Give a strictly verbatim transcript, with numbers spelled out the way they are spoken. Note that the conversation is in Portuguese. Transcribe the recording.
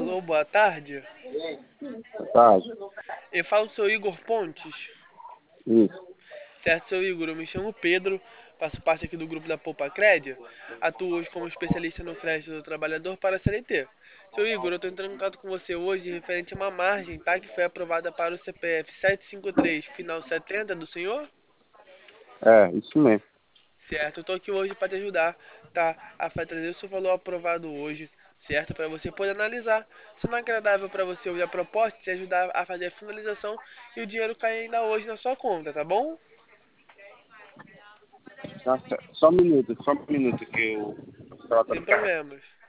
Alô, boa tarde. Tá, Eu falo com o seu Igor Pontes. isso. Certo, seu Igor, eu me chamo Pedro, faço parte aqui do grupo da Poupa Cred. Atuo hoje como especialista no crédito do trabalhador para a C L T. Seu Igor, eu estou entrando em contato com você hoje referente a uma margem, tá? Que foi aprovada para o C P F sete cinco três, final setenta do senhor? É, isso mesmo. Certo, eu tô aqui hoje para te ajudar, tá? A trazer o seu valor aprovado hoje, certo? Para você poder analisar. Se não é agradável para você ouvir a proposta, te ajudar a fazer a finalização e o dinheiro cair ainda hoje na sua conta, tá bom? Tá certo. Só um minuto, só um minuto que eu... Ela tá Sem no carro. problemas.